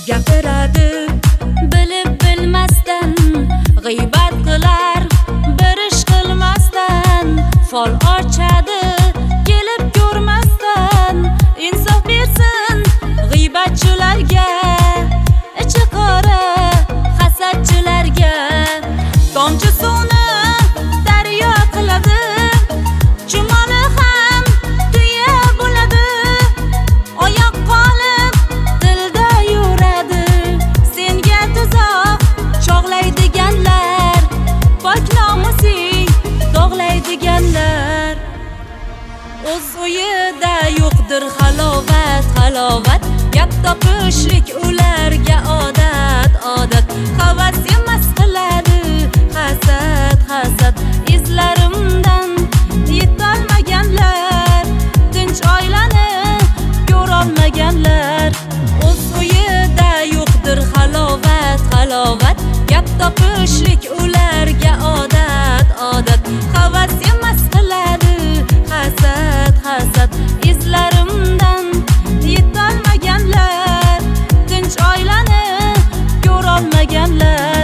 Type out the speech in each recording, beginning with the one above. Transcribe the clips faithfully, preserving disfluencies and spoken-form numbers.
Gapiradi bilib bilmasdan, g'iybat qilar bir ish qilmasdan, fol ochadi kelib ko'rmasdan. Insof bersin g'iybatchilarga, ichi qora hasadchilarga. Tomchi suvni daryo qiladi, chumoli ham tuya bo'ladi. Oyoq qolib dilda yuradi, senga tuzoq chog'laydiganlar, pok nomusing dog'laydiganlar. O'z uyida yo'qdir halovat, halovat. Gap topishlik ularga odat, odat. Havas emas qiladi hasad, hasad. Izlarimdan yetolmaganlar, tinch oilani ko'rolmaganlar. O'z uyida yo'qdir halovat, halovat. Gap topishlik ularga odat, odat. Havas emas qiladi hasad, hasad. Izlarimdan yetolmaganlar, tinch oilani ko'rolmaganlar.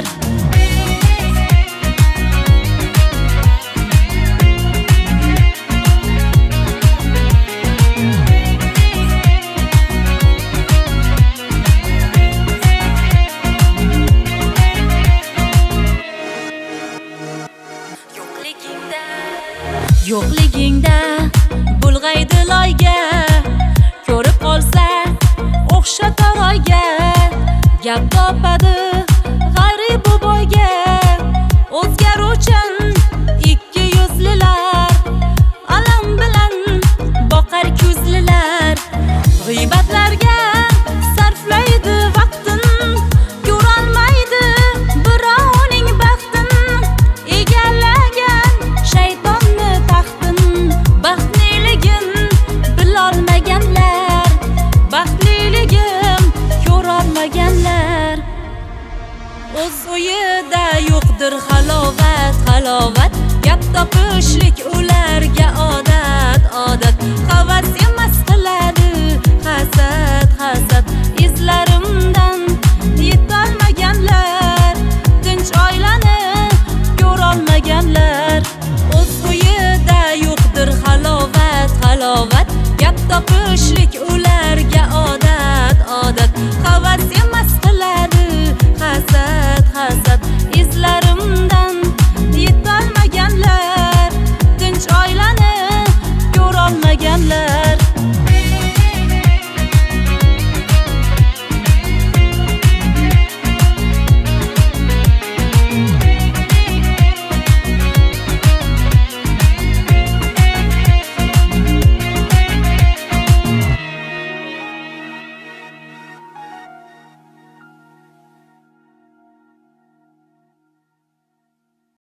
Yo'qligingda bulg'aydi loyga, ko'rib qolsa o'xshatar oyga. Gap topadi g'arib boyga, o'zgaruvchan ikki yuzlilar, alam bilan boqar ko'zlilar. G'iybatlarga sarflaydi vaqtin, ko'rolmaydi birovning baxtin. Egallagan shaytonni taxtin, baxtliligin bilolmaganlar, baxtliligim ko'rolmaganlar. O'z uyida yo'qdir halovat, halovat. Gap topishlik ularga odat, odat. Havas emas